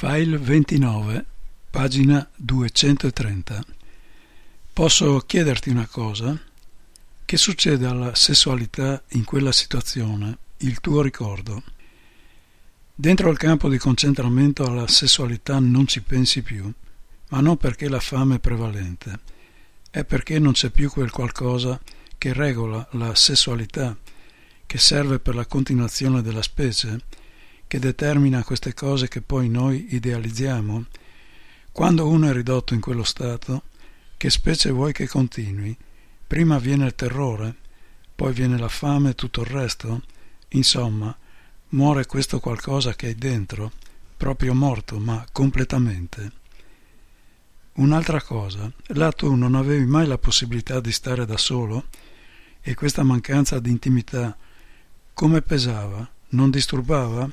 File 29, pagina 230. Posso chiederti una cosa? Che succede alla sessualità in quella situazione, il tuo ricordo? Dentro il campo di concentramento alla sessualità non ci pensi più, ma non perché la fame è prevalente, è perché non c'è più quel qualcosa che regola la sessualità, che serve per la continuazione della specie, che determina queste cose che poi noi idealizziamo. Quando uno è ridotto in quello stato, che specie vuoi che continui? Prima viene il terrore, poi viene la fame e tutto il resto. Insomma, muore questo qualcosa che hai dentro, proprio morto, ma completamente. Un'altra cosa, là tu non avevi mai la possibilità di stare da solo? E questa mancanza di intimità, come pesava? Non disturbava?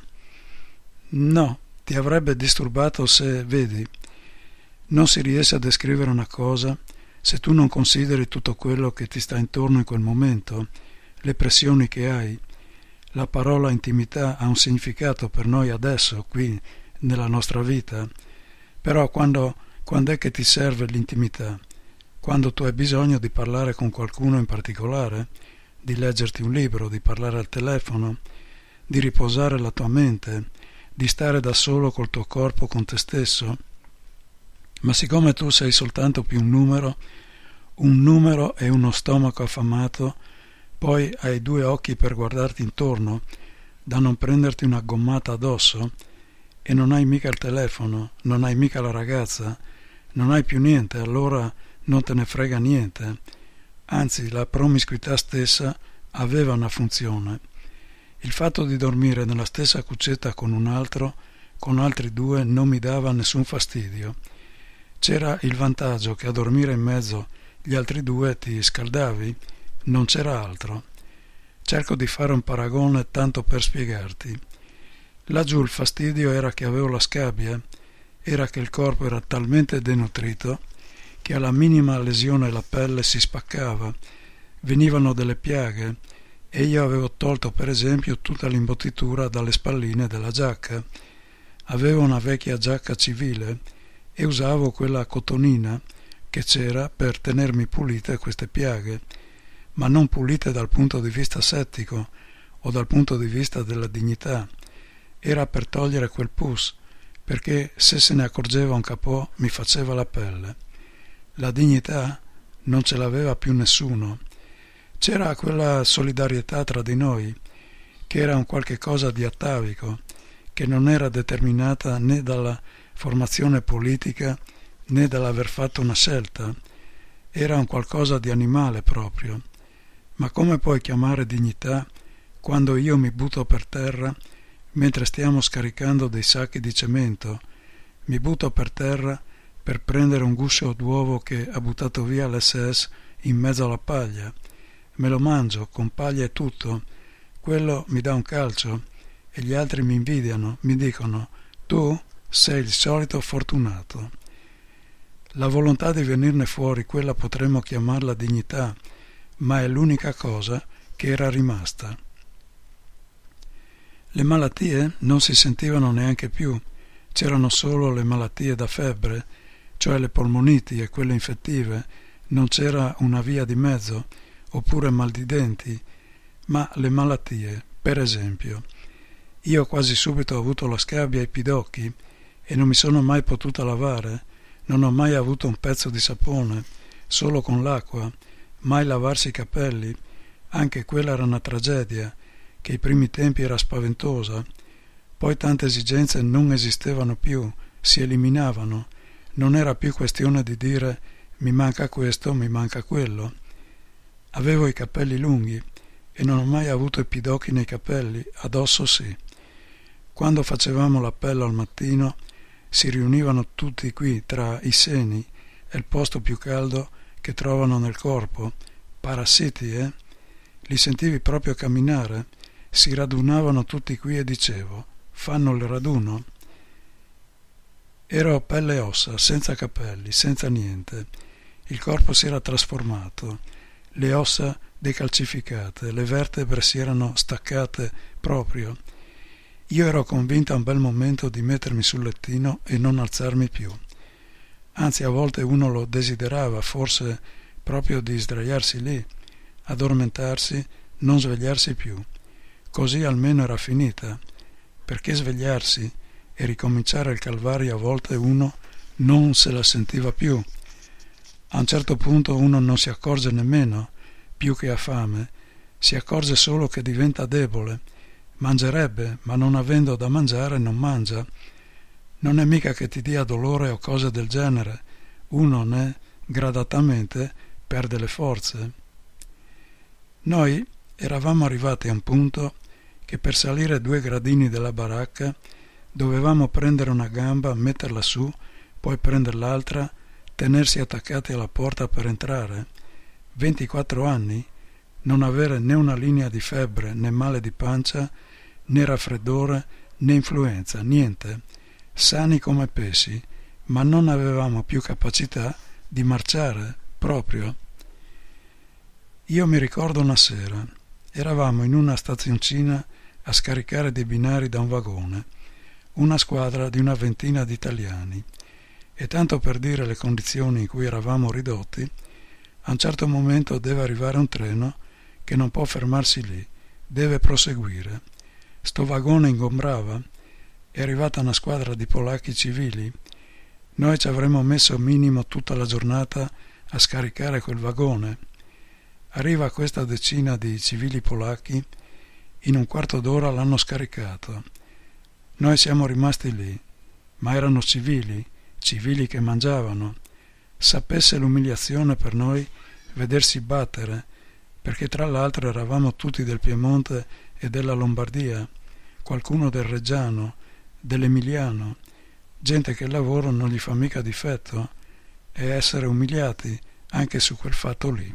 No, ti avrebbe disturbato se, vedi, non si riesce a descrivere una cosa se tu non consideri tutto quello che ti sta intorno in quel momento, le pressioni che hai. La parola intimità ha un significato per noi adesso, qui, nella nostra vita, però quando è che ti serve l'intimità? Quando tu hai bisogno di parlare con qualcuno in particolare, di leggerti un libro, di parlare al telefono, di riposare la tua mente, di stare da solo col tuo corpo, con te stesso. Ma siccome tu sei soltanto più un numero e uno stomaco affamato, poi hai due occhi per guardarti intorno, da non prenderti una gommata addosso, e non hai mica il telefono, non hai mica la ragazza, non hai più niente, allora non te ne frega niente. Anzi, la promiscuità stessa aveva una funzione. Il fatto di dormire nella stessa cuccetta con un altro, con altri due, non mi dava nessun fastidio. C'era il vantaggio che a dormire in mezzo gli altri due ti scaldavi, non c'era altro. Cerco di fare un paragone tanto per spiegarti. Laggiù il fastidio era che avevo la scabbia, era che il corpo era talmente denutrito che alla minima lesione la pelle si spaccava, venivano delle piaghe, e io avevo tolto per esempio tutta l'imbottitura dalle spalline della giacca. Avevo una vecchia giacca civile e usavo quella cotonina che c'era per tenermi pulite queste piaghe, ma non pulite dal punto di vista settico o dal punto di vista della dignità. Era per togliere quel pus, perché se ne accorgeva un capò mi faceva la pelle. La dignità non ce l'aveva più nessuno. C'era quella solidarietà tra di noi, che era un qualche cosa di atavico, che non era determinata né dalla formazione politica né dall'aver fatto una scelta. Era un qualcosa di animale proprio. Ma come puoi chiamare dignità quando io mi butto per terra mentre stiamo scaricando dei sacchi di cemento? Mi butto per terra per prendere un guscio d'uovo che ha buttato via l'SS in mezzo alla paglia. Me lo mangio con paglia e tutto. Quello mi dà un calcio e gli altri mi invidiano, mi dicono: tu sei il solito fortunato. La volontà di venirne fuori, quella potremmo chiamarla dignità, ma è l'unica cosa che era rimasta. Le malattie non si sentivano neanche più, c'erano solo le malattie da febbre, cioè le polmoniti e quelle infettive, non c'era una via di mezzo, oppure mal di denti, ma le malattie, per esempio. Io quasi subito ho avuto la scabbia ai pidocchi e non mi sono mai potuta lavare, non ho mai avuto un pezzo di sapone, solo con l'acqua, mai lavarsi i capelli, anche quella era una tragedia, che ai primi tempi era spaventosa, poi tante esigenze non esistevano più, si eliminavano, non era più questione di dire mi manca questo, mi manca quello. Avevo i capelli lunghi e non ho mai avuto i pidocchi nei capelli, addosso sì. Quando facevamo l'appello al mattino si riunivano tutti qui tra i seni, è il posto più caldo che trovano nel corpo, parassiti, Li sentivi proprio camminare, si radunavano tutti qui e dicevo, fanno il raduno? Ero pelle e ossa, senza capelli, senza niente. Il corpo si era trasformato, le ossa decalcificate, le vertebre si erano staccate proprio. Io ero convinta un bel momento di mettermi sul lettino e non alzarmi più. Anzi, a volte uno lo desiderava, forse proprio di sdraiarsi lì, addormentarsi, non svegliarsi più. Così almeno era finita, perché svegliarsi e ricominciare il calvario a volte uno non se la sentiva più. A un certo punto uno non si accorge nemmeno, più che ha fame, si accorge solo che diventa debole. Mangerebbe, ma non avendo da mangiare non mangia. Non è mica che ti dia dolore o cose del genere, uno ne, gradatamente, perde le forze. Noi eravamo arrivati a un punto che per salire 2 gradini della baracca dovevamo prendere una gamba, metterla su, poi prendere l'altra, tenersi attaccati alla porta per entrare. 24 anni, non avere né una linea di febbre, né male di pancia, né raffreddore, né influenza, niente, sani come pesci, ma non avevamo più capacità di marciare, proprio. Io mi ricordo una sera, eravamo in una stazioncina a scaricare dei binari da un vagone, una squadra di una ventina di italiani, e tanto per dire le condizioni in cui eravamo ridotti, a un certo momento deve arrivare un treno che non può fermarsi lì, deve proseguire. Sto vagone ingombrava, è arrivata una squadra di polacchi civili, noi ci avremmo messo minimo tutta la giornata a scaricare quel vagone. Arriva questa decina di civili polacchi, in un quarto d'ora l'hanno scaricato. Noi siamo rimasti lì, ma erano civili che mangiavano. Sapesse l'umiliazione per noi vedersi battere, perché tra l'altro eravamo tutti del Piemonte e della Lombardia, qualcuno del Reggiano, dell'Emiliano, gente che il lavoro non gli fa mica difetto, e essere umiliati anche su quel fatto lì.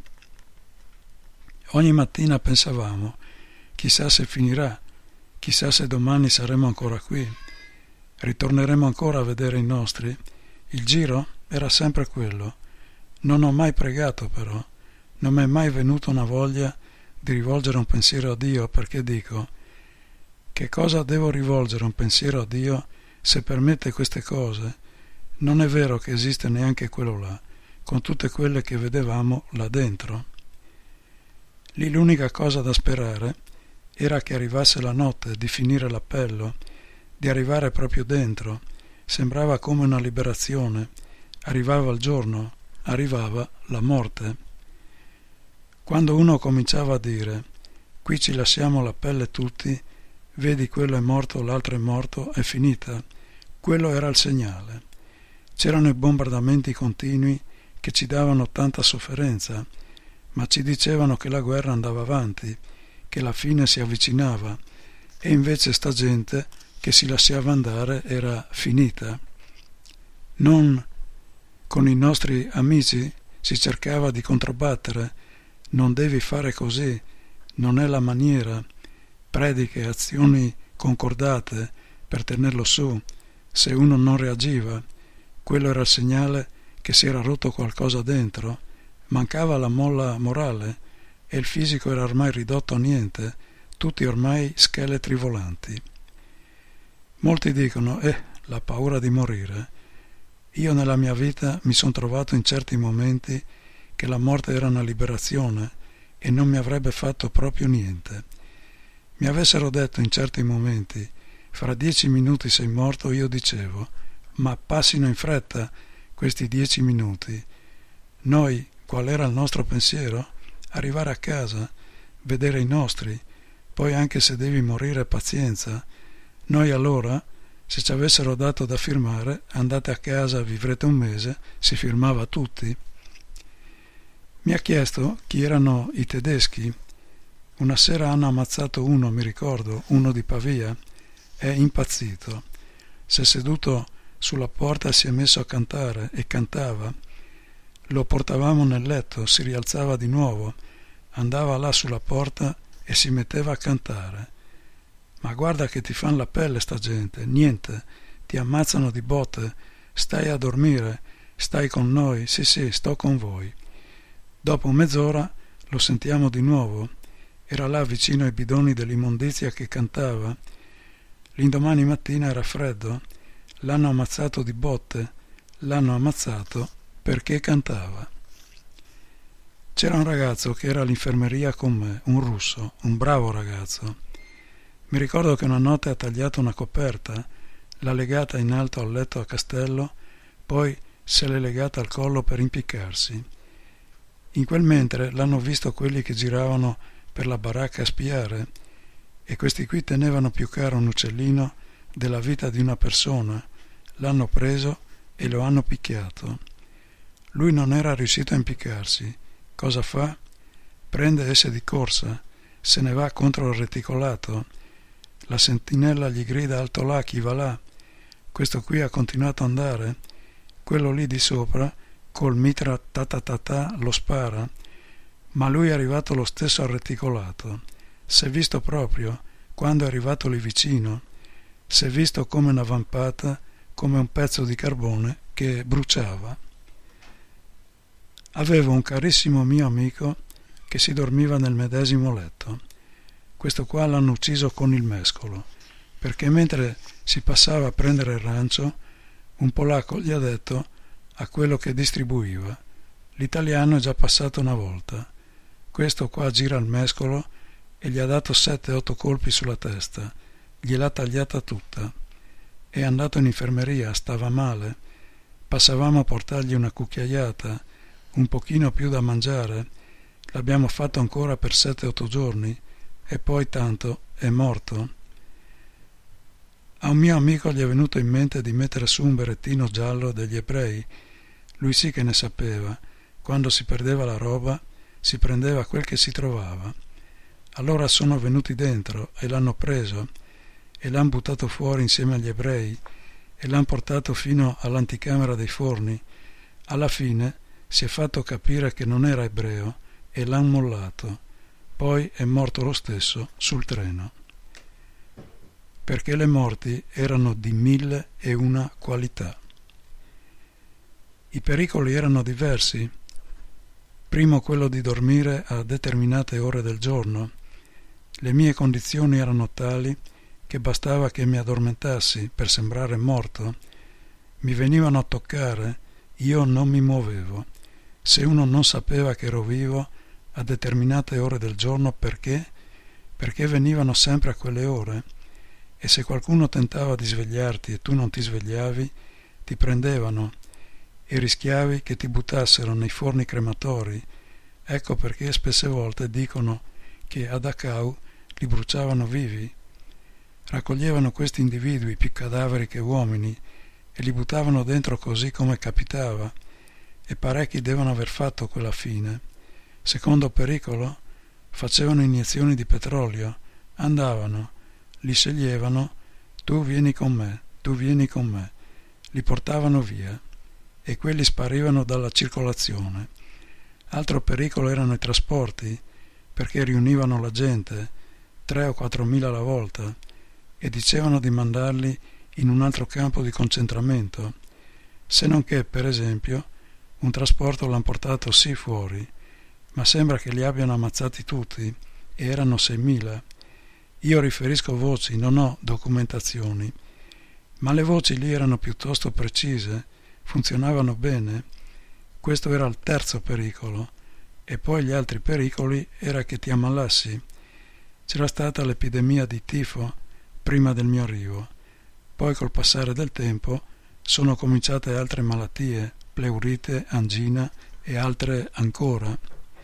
Ogni mattina pensavamo, chissà se finirà, chissà se domani saremo ancora qui, ritorneremo ancora a vedere i nostri. Il giro era sempre quello. Non ho mai pregato però, non mi è mai venuta una voglia di rivolgere un pensiero a Dio, perché dico, che cosa devo rivolgere un pensiero a Dio se permette queste cose? Non è vero che esiste neanche quello là, con tutte quelle che vedevamo là dentro. Lì l'unica cosa da sperare era che arrivasse la notte, di finire l'appello, di arrivare proprio dentro. Sembrava come una liberazione. Arrivava il giorno, arrivava la morte. Quando uno cominciava a dire «qui ci lasciamo la pelle tutti», vedi quello è morto, l'altro è morto, è finita. Quello era il segnale. C'erano i bombardamenti continui che ci davano tanta sofferenza, ma ci dicevano che la guerra andava avanti, che la fine si avvicinava, e invece sta gente che si lasciava andare era finita. Non con i nostri amici si cercava di controbattere, non devi fare così, non è la maniera, prediche, azioni concordate per tenerlo su. Se uno non reagiva, quello era il segnale che si era rotto qualcosa dentro, mancava la molla morale e il fisico era ormai ridotto a niente, tutti ormai scheletri volanti. Molti dicono, la paura di morire. Io nella mia vita mi sono trovato in certi momenti che la morte era una liberazione e non mi avrebbe fatto proprio niente. Mi avessero detto in certi momenti, fra 10 minuti sei morto, io dicevo, ma passino in fretta questi 10 minuti. Noi, qual era il nostro pensiero? Arrivare a casa, vedere i nostri, poi anche se devi morire pazienza. Noi allora, se ci avessero dato da firmare, andate a casa, vivrete un mese, si firmava tutti. Mi ha chiesto chi erano i tedeschi. Una sera hanno ammazzato uno, mi ricordo, uno di Pavia. È impazzito. Si è seduto sulla porta e si è messo a cantare e cantava. Lo portavamo nel letto, si rialzava di nuovo, andava là sulla porta e si metteva a cantare. Ma guarda che ti fan la pelle sta gente, niente, ti ammazzano di botte, stai a dormire, stai con noi, sì, sto con voi. Dopo mezz'ora lo sentiamo di nuovo, era là vicino ai bidoni dell'immondizia che cantava. L'indomani mattina era freddo, l'hanno ammazzato di botte, l'hanno ammazzato perché cantava. C'era un ragazzo che era all'infermeria con me, un russo, un bravo ragazzo. Mi ricordo che una notte ha tagliato una coperta, l'ha legata in alto al letto a castello, poi se l'è legata al collo per impiccarsi. In quel mentre l'hanno visto quelli che giravano per la baracca a spiare, e questi qui tenevano più caro un uccellino della vita di una persona, l'hanno preso e lo hanno picchiato. Lui non era riuscito a impiccarsi. Cosa fa? Prende esse di corsa, se ne va contro il reticolato. La sentinella gli grida alto là, chi va là? Questo qui ha continuato ad andare. Quello lì di sopra, col mitra ta lo spara, ma lui è arrivato lo stesso al reticolato. S'è visto proprio, quando è arrivato lì vicino, s'è visto come una vampata, come un pezzo di carbone che bruciava. Avevo un carissimo mio amico che si dormiva nel medesimo letto. Questo qua l'hanno ucciso con il mescolo, perché mentre si passava a prendere il rancio, un polacco gli ha detto a quello che distribuiva: l'italiano è già passato una volta, questo qua gira il mescolo, e gli ha dato 7-8 colpi sulla testa, gliel'ha tagliata tutta. È andato in infermeria, stava male, passavamo a portargli una cucchiaiata, un pochino più da mangiare, l'abbiamo fatto ancora per 7-8 giorni, e poi tanto è morto. A un mio amico gli è venuto in mente di mettere su un berrettino giallo degli ebrei. Lui sì che ne sapeva, quando si perdeva la roba si prendeva quel che si trovava. Allora sono venuti dentro e l'hanno preso e l'han buttato fuori insieme agli ebrei e l'han portato fino all'anticamera dei forni. Alla fine si è fatto capire che non era ebreo e l'han mollato. Poi è morto lo stesso sul treno. Perché le morti erano di 1001 qualità. I pericoli erano diversi. Primo quello di dormire a determinate ore del giorno. Le mie condizioni erano tali che bastava che mi addormentassi per sembrare morto. Mi venivano a toccare, io non mi muovevo. Se uno non sapeva che ero vivo a determinate ore del giorno, perché? Perché venivano sempre a quelle ore, e se qualcuno tentava di svegliarti e tu non ti svegliavi, ti prendevano e rischiavi che ti buttassero nei forni crematori. Ecco perché spesse volte dicono che a Dachau li bruciavano vivi. Raccoglievano questi individui, più cadaveri che uomini, e li buttavano dentro così come capitava, e parecchi devono aver fatto quella fine. Secondo pericolo, facevano iniezioni di petrolio, andavano, li sceglievano, tu vieni con me, tu vieni con me, li portavano via, e quelli sparivano dalla circolazione. Altro pericolo erano i trasporti, perché riunivano la gente, 3 o 4 mila alla volta, e dicevano di mandarli in un altro campo di concentramento, se non che, per esempio, un trasporto l'han portato sì fuori, ma sembra che li abbiano ammazzati tutti, e erano 6.000. Io riferisco voci, non ho documentazioni, ma le voci lì erano piuttosto precise, funzionavano bene. Questo era il terzo pericolo, e poi gli altri pericoli era che ti ammalassi. C'era stata l'epidemia di tifo prima del mio arrivo, poi col passare del tempo sono cominciate altre malattie, pleurite, angina e altre ancora.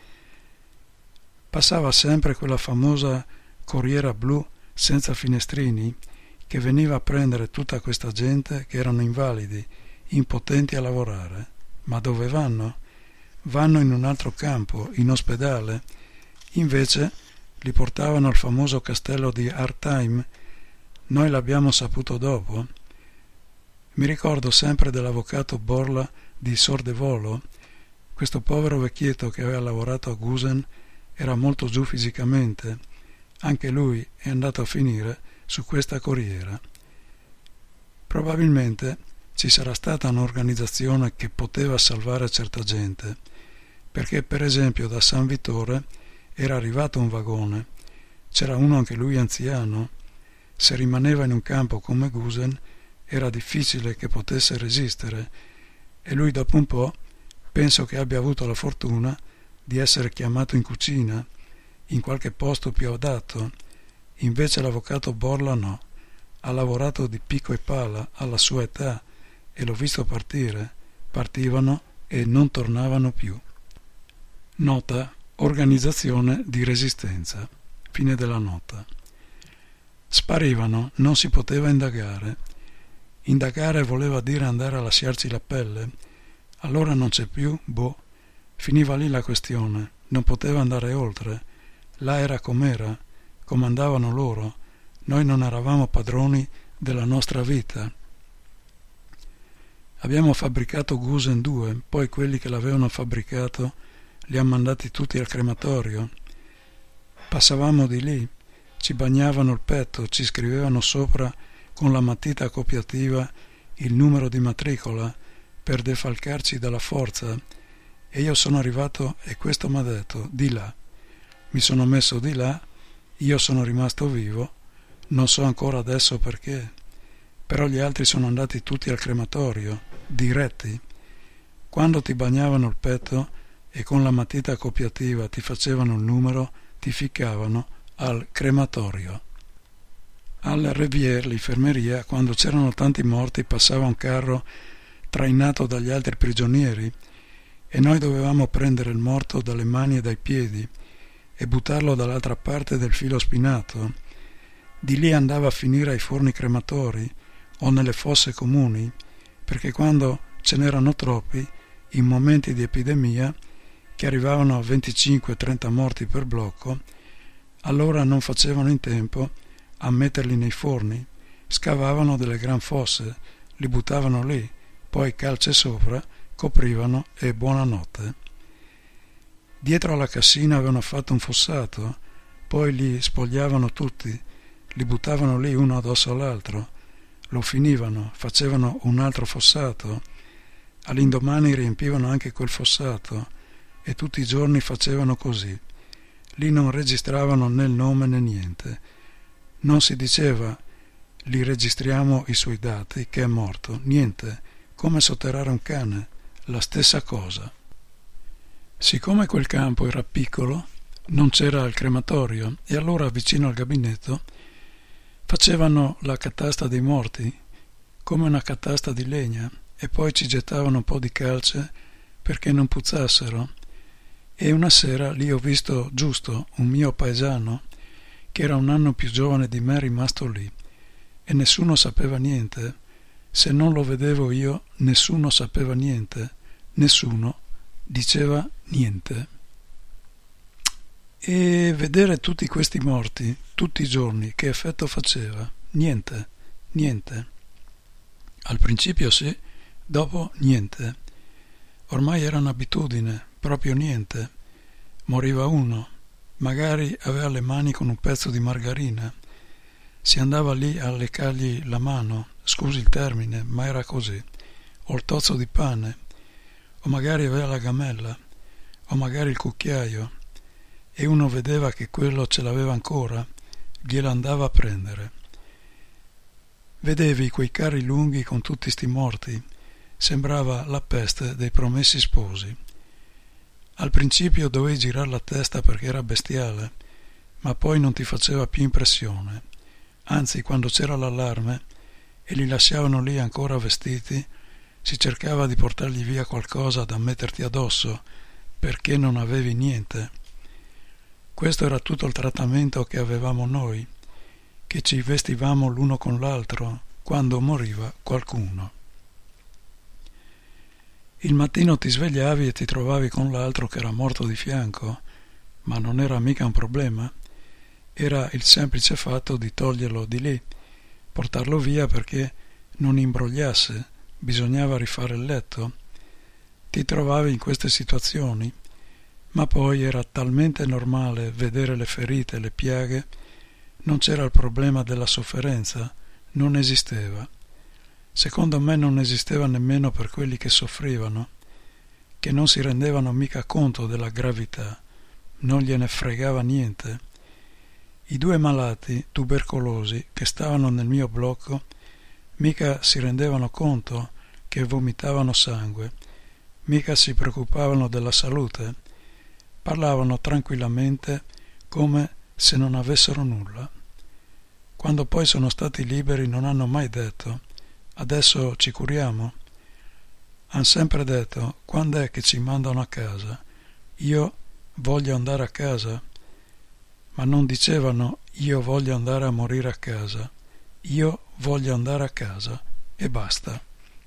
Passava sempre quella famosa corriera blu senza finestrini che veniva a prendere tutta questa gente che erano invalidi, impotenti a lavorare. Ma dove vanno? Vanno in un altro campo, in ospedale. Invece li portavano al famoso castello di Artheim. Noi l'abbiamo saputo dopo. Mi ricordo sempre dell'avvocato Borla di Sordevolo. Questo povero vecchietto che aveva lavorato a Gusen era molto giù fisicamente. Anche lui è andato a finire su questa corriera. Probabilmente ci sarà stata un'organizzazione che poteva salvare certa gente, perché per esempio da San Vittore era arrivato un vagone, c'era uno anche lui anziano, se rimaneva in un campo come Gusen era difficile che potesse resistere, e lui dopo un po' penso che abbia avuto la fortuna di essere chiamato in cucina, in qualche posto più adatto. Invece l'avvocato Borla no, ha lavorato di picco e pala alla sua età e l'ho visto partire, partivano e non tornavano più. Nota: organizzazione di resistenza. Fine della nota. Sparivano, non si poteva indagare. Indagare voleva dire andare a lasciarci la pelle. Allora non c'è più, finiva lì la questione, non poteva andare oltre. Là era com'era, comandavano loro, noi non eravamo padroni della nostra vita. Abbiamo fabbricato Gusen 2, poi quelli che l'avevano fabbricato li hanno mandati tutti al crematorio. Passavamo di lì, ci bagnavano il petto, ci scrivevano sopra con la matita copiativa il numero di matricola per defalcarci dalla forza, e io sono arrivato e questo m'ha detto di là. Mi sono messo di là, io sono rimasto vivo, non so ancora adesso perché, però gli altri sono andati tutti al crematorio, diretti. Quando ti bagnavano il petto e con la matita copiativa ti facevano il numero, ti ficcavano al crematorio. Alla Rivière, l'infermeria, quando c'erano tanti morti, passava un carro trainato dagli altri prigionieri e noi dovevamo prendere il morto dalle mani e dai piedi e buttarlo dall'altra parte del filo spinato. Di lì andava a finire ai forni crematori o nelle fosse comuni, perché quando ce n'erano troppi, in momenti di epidemia, che arrivavano a 25-30 morti per blocco, allora non facevano in tempo a metterli nei forni, scavavano delle gran fosse, li buttavano lì, poi calce sopra, coprivano e buonanotte. Dietro alla cassina avevano fatto un fossato, poi li spogliavano tutti, li buttavano lì uno addosso all'altro, lo finivano, facevano un altro fossato, all'indomani riempivano anche quel fossato e tutti i giorni facevano così. Lì non registravano né il nome né niente. Non si diceva li registriamo i suoi dati che è morto, niente, come sotterrare un cane, la stessa cosa. Siccome quel campo era piccolo, non c'era il crematorio e allora vicino al gabinetto facevano la catasta dei morti, come una catasta di legna, e poi ci gettavano un po' di calce perché non puzzassero. E una sera lì ho visto giusto un mio paesano che era un anno più giovane di me rimasto lì e nessuno sapeva niente. Se non lo vedevo io, nessuno sapeva niente, nessuno diceva niente. E vedere tutti questi morti tutti i giorni, che effetto faceva? Niente, niente. Al principio sì, dopo niente. Ormai era un'abitudine, proprio niente. Moriva uno, magari aveva le mani con un pezzo di margarina, si andava lì a leccargli la mano, scusi il termine, ma era così, o il tozzo di pane, o magari aveva la gamella, o magari il cucchiaio, e uno vedeva che quello ce l'aveva ancora, glielo andava a prendere. Vedevi quei carri lunghi con tutti sti morti, sembrava la peste dei promessi sposi. Al principio dovevi girare la testa perché era bestiale, ma poi non ti faceva più impressione. Anzi, quando c'era l'allarme e li lasciavano lì ancora vestiti, si cercava di portargli via qualcosa da metterti addosso, perché non avevi niente. Questo era tutto il trattamento che avevamo noi, che ci vestivamo l'uno con l'altro quando moriva qualcuno. Il mattino ti svegliavi e ti trovavi con l'altro che era morto di fianco, ma non era mica un problema. Era il semplice fatto di toglierlo di lì, portarlo via perché non imbrogliasse, bisognava rifare il letto. Ti trovavi in queste situazioni, ma poi era talmente normale vedere le ferite, le piaghe, non c'era il problema della sofferenza, non esisteva. Secondo me non esisteva nemmeno per quelli che soffrivano, che non si rendevano mica conto della gravità, non gliene fregava niente. I 2 malati tubercolosi che stavano nel mio blocco mica si rendevano conto che vomitavano sangue, mica si preoccupavano della salute, parlavano tranquillamente come se non avessero nulla. Quando poi sono stati liberi non hanno mai detto «adesso ci curiamo». Han sempre detto «quando è che ci mandano a casa? Io voglio andare a casa». Ma non dicevano «io voglio andare a morire a casa», «io voglio andare a casa» e basta.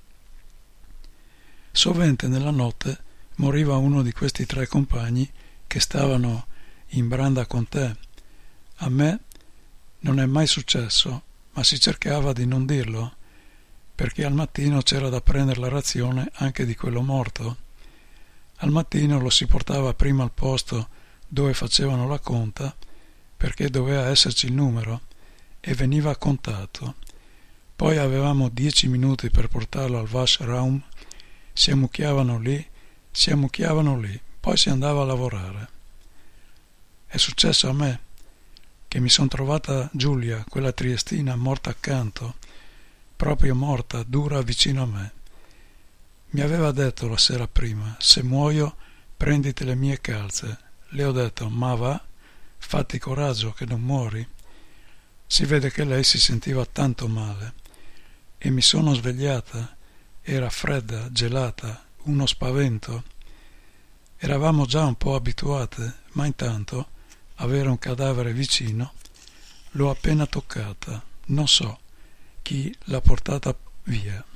Sovente nella notte moriva uno di questi 3 compagni che stavano in branda con te. A me non è mai successo, ma si cercava di non dirlo, perché al mattino c'era da prendere la razione anche di quello morto. Al mattino lo si portava prima al posto dove facevano la conta, perché doveva esserci il numero, e veniva contato. Poi avevamo 10 minuti per portarlo al Washraum, si ammucchiavano lì, poi si andava a lavorare. È successo a me, che mi son trovata Giulia, quella triestina, morta accanto, proprio morta, dura vicino a me. Mi aveva detto la sera prima, se muoio prenditi le mie calze. Le ho detto, ma va, fatti coraggio che non muori. Si vede che lei si sentiva tanto male. E mi sono svegliata, era fredda, gelata, uno spavento. Eravamo già un po' abituate, ma intanto avere un cadavere vicino l'ho appena toccata, non so chi l'ha portata via.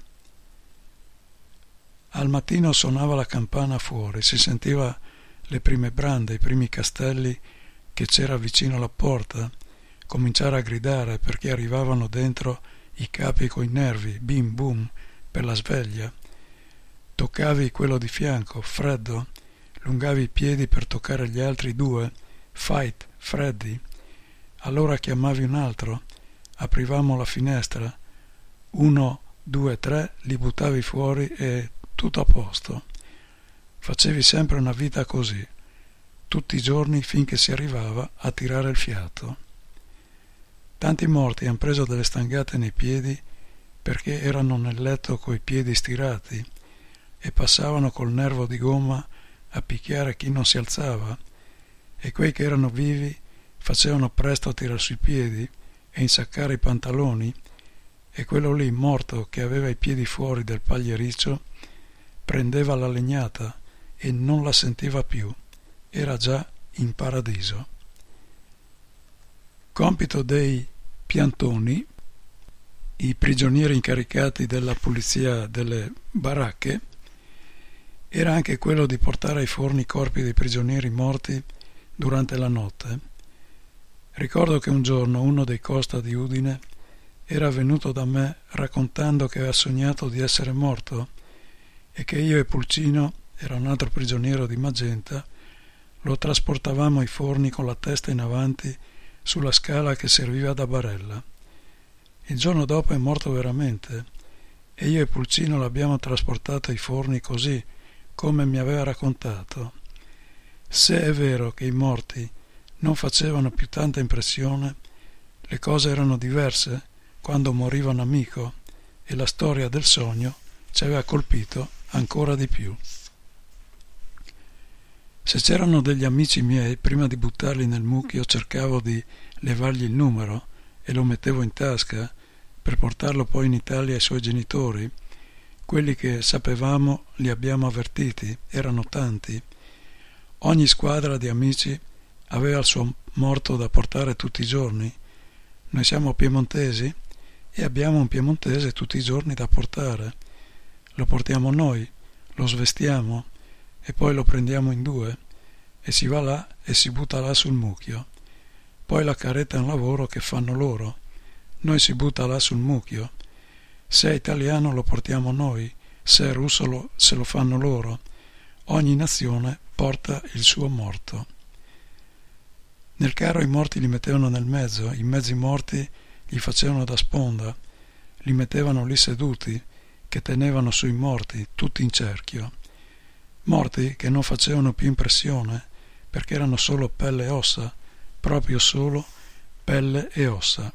Al mattino suonava la campana fuori, si sentiva le prime brande, i primi castelli che c'era vicino alla porta, cominciare a gridare perché arrivavano dentro i capi coi nervi, bim bum, per la sveglia. Toccavi quello di fianco, freddo, allungavi i piedi per toccare gli altri 2, fight, freddi. Allora chiamavi un altro, aprivamo la finestra, 1, 2, 3, li buttavi fuori e tutto a posto. Facevi sempre una vita così, tutti i giorni finché si arrivava a tirare il fiato. Tanti morti han preso delle stangate nei piedi perché erano nel letto coi piedi stirati e passavano col nervo di gomma a picchiare chi non si alzava, e quei che erano vivi facevano presto a tirar sui piedi e insaccare i pantaloni, e quello lì morto che aveva i piedi fuori del pagliericcio prendeva la legnata e non la sentiva più, era già in paradiso. Compito dei piantoni, i prigionieri incaricati della pulizia delle baracche, era anche quello di portare ai forni i corpi dei prigionieri morti durante la notte. Ricordo che un giorno uno dei Costa di Udine era venuto da me raccontando che aveva sognato di essere morto e che io e Pulcino, era un altro prigioniero di Magenta, lo trasportavamo ai forni con la testa in avanti sulla scala che serviva da barella. Il giorno dopo è morto veramente e io e Pulcino l'abbiamo trasportato ai forni così come mi aveva raccontato. Se è vero che i morti non facevano più tanta impressione, le cose erano diverse quando moriva un amico e la storia del sogno ci aveva colpito ancora di più. Se c'erano degli amici miei, prima di buttarli nel mucchio cercavo di levargli il numero e lo mettevo in tasca per portarlo poi in Italia ai suoi genitori. Quelli che sapevamo li abbiamo avvertiti, erano tanti. Ogni squadra di amici aveva il suo morto da portare tutti i giorni. Noi siamo piemontesi e abbiamo un piemontese tutti i giorni da portare. Lo portiamo noi, lo svestiamo e poi lo prendiamo in 2 e si va là e si butta là sul mucchio. Poi la carretta è un lavoro che fanno loro. Noi si butta là sul mucchio. Se è italiano lo portiamo noi, se è russo se lo fanno loro. Ogni nazione porta il suo morto. Nel carro i morti li mettevano nel mezzo, i mezzi morti gli facevano da sponda, li mettevano lì seduti, che tenevano sui morti, tutti in cerchio. Morti che non facevano più impressione, perché erano solo pelle e ossa, proprio solo pelle e ossa.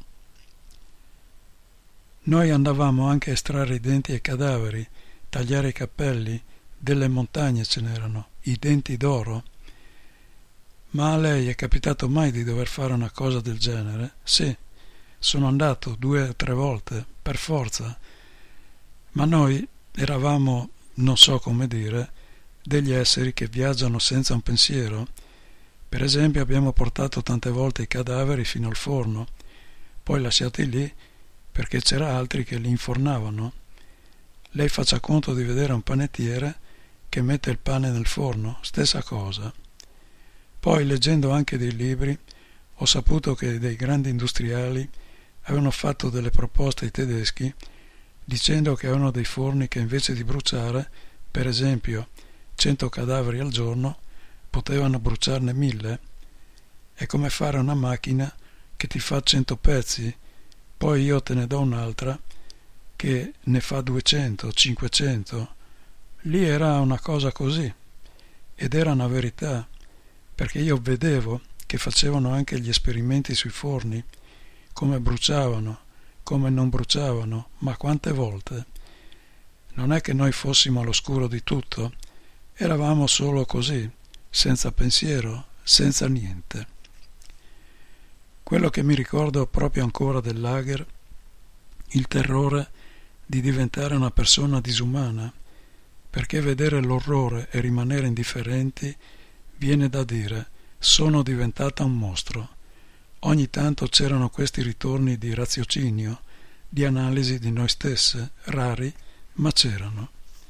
Noi andavamo anche a estrarre i denti ai cadaveri, tagliare i capelli, delle montagne ce n'erano, i denti d'oro. Ma a lei è capitato mai di dover fare una cosa del genere? Sì, sono andato 2 o 3 volte, per forza. Ma noi eravamo, non so come dire, degli esseri che viaggiano senza un pensiero. Per esempio abbiamo portato tante volte i cadaveri fino al forno, poi lasciati lì perché c'era altri che li infornavano. Lei faccia conto di vedere un panettiere che mette il pane nel forno, stessa cosa. Poi, leggendo anche dei libri, ho saputo che dei grandi industriali avevano fatto delle proposte ai tedeschi dicendo che avevano dei forni che invece di bruciare, per esempio, 100 cadaveri al giorno, potevano bruciarne 1000. È come fare una macchina che ti fa 100 pezzi, poi io te ne do un'altra che ne fa 200, 500. Lì era una cosa così, ed era una verità, perché io vedevo che facevano anche gli esperimenti sui forni, come bruciavano, come non bruciavano, ma quante volte. Non è che noi fossimo all'oscuro di tutto, eravamo solo così, senza pensiero, senza niente. Quello che mi ricordo proprio ancora del lager, il terrore di diventare una persona disumana, perché vedere l'orrore e rimanere indifferenti viene da dire sono diventata un mostro. Ogni tanto c'erano questi ritorni di raziocinio, di analisi di noi stesse, rari, ma c'erano.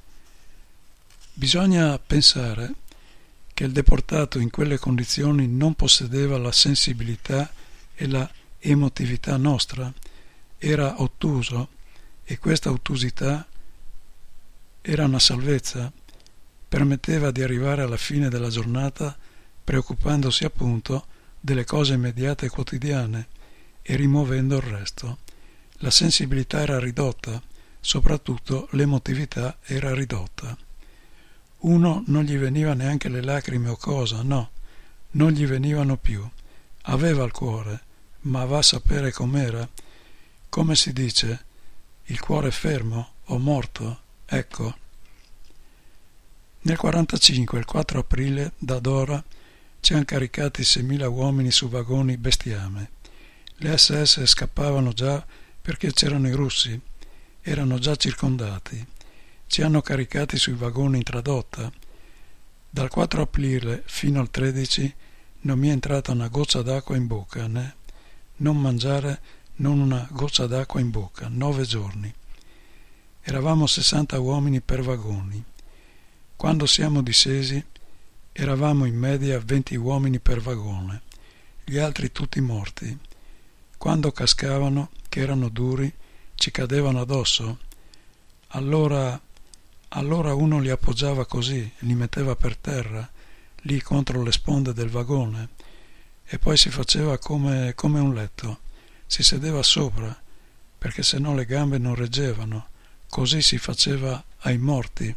Bisogna pensare che il deportato in quelle condizioni non possedeva la sensibilità e la emotività nostra, era ottuso, e questa ottusità era una salvezza, permetteva di arrivare alla fine della giornata preoccupandosi appunto delle cose immediate e quotidiane e rimuovendo il resto. La sensibilità era ridotta, soprattutto l'emotività era ridotta. Uno non gli veniva neanche le lacrime o cosa, no, non gli venivano più. Aveva il cuore, ma va a sapere com'era. Come si dice, il cuore è fermo o morto, ecco. Nel 45, il 4 aprile, da Dora, ci han caricati 6.000 uomini su vagoni bestiame. Le SS scappavano già perché c'erano i russi, erano già circondati. Ci hanno caricati sui vagoni in tradotta. Dal 4 aprile fino al 13 non mi è entrata una goccia d'acqua in bocca, né? Non mangiare, non una goccia d'acqua in bocca, 9 giorni. Eravamo 60 uomini per vagoni. Quando siamo discesi eravamo in media 20 uomini per vagone, gli altri tutti morti. Quando cascavano, che erano duri, ci cadevano addosso. Allora uno li appoggiava così, li metteva per terra, lì contro le sponde del vagone, e poi si faceva come un letto, si sedeva sopra, perché se no le gambe non reggevano, così si faceva ai morti.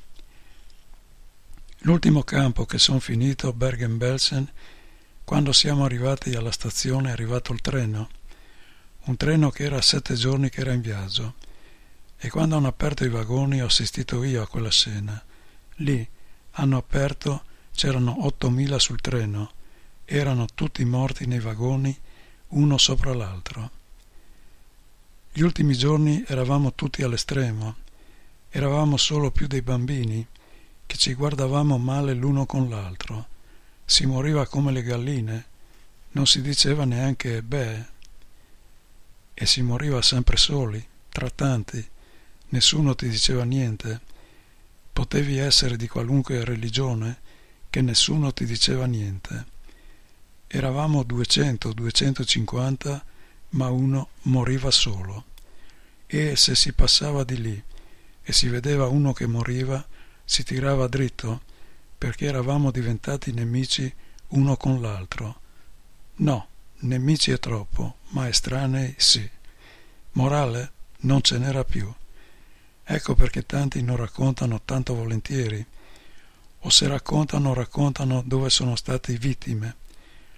L'ultimo campo che son finito, Bergen-Belsen, quando siamo arrivati alla stazione è arrivato il treno, un treno che era 7 giorni che era in viaggio, e quando hanno aperto i vagoni ho assistito io a quella scena. Lì hanno aperto, c'erano 8.000 sul treno, erano tutti morti nei vagoni, uno sopra l'altro. Gli ultimi giorni eravamo tutti all'estremo, eravamo solo più dei bambini, che ci guardavamo male l'uno con l'altro, si moriva come le galline, non si diceva neanche beh, e si moriva sempre soli, tra tanti, nessuno ti diceva niente, potevi essere di qualunque religione, che nessuno ti diceva niente. Eravamo 200, 250, ma uno moriva solo, e se si passava di lì e si vedeva uno che moriva, si tirava dritto, perché eravamo diventati nemici uno con l'altro. No, nemici è troppo, ma estranei sì. Morale non ce n'era più. Ecco perché tanti non raccontano tanto volentieri, o se raccontano dove sono stati vittime.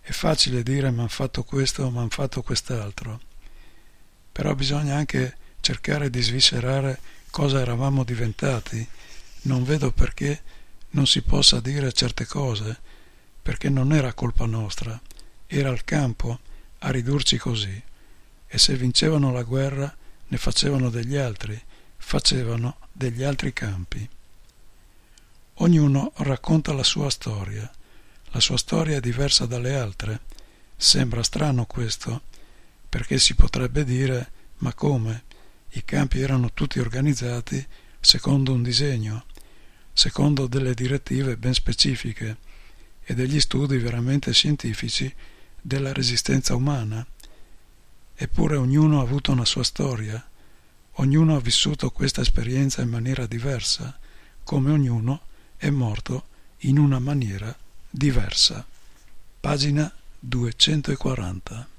È facile dire m'han fatto questo, m'han fatto quest'altro, però bisogna anche cercare di sviscerare cosa eravamo diventati. Non vedo perché non si possa dire certe cose, perché non era colpa nostra, era il campo a ridurci così, e se vincevano la guerra ne facevano degli altri, facevano degli altri campi. Ognuno racconta la sua storia è diversa dalle altre. Sembra strano questo, perché si potrebbe dire: ma come? I campi erano tutti organizzati secondo un disegno, secondo delle direttive ben specifiche e degli studi veramente scientifici della resistenza umana. Eppure ognuno ha avuto una sua storia, ognuno ha vissuto questa esperienza in maniera diversa, come ognuno è morto in una maniera diversa. Pagina 240.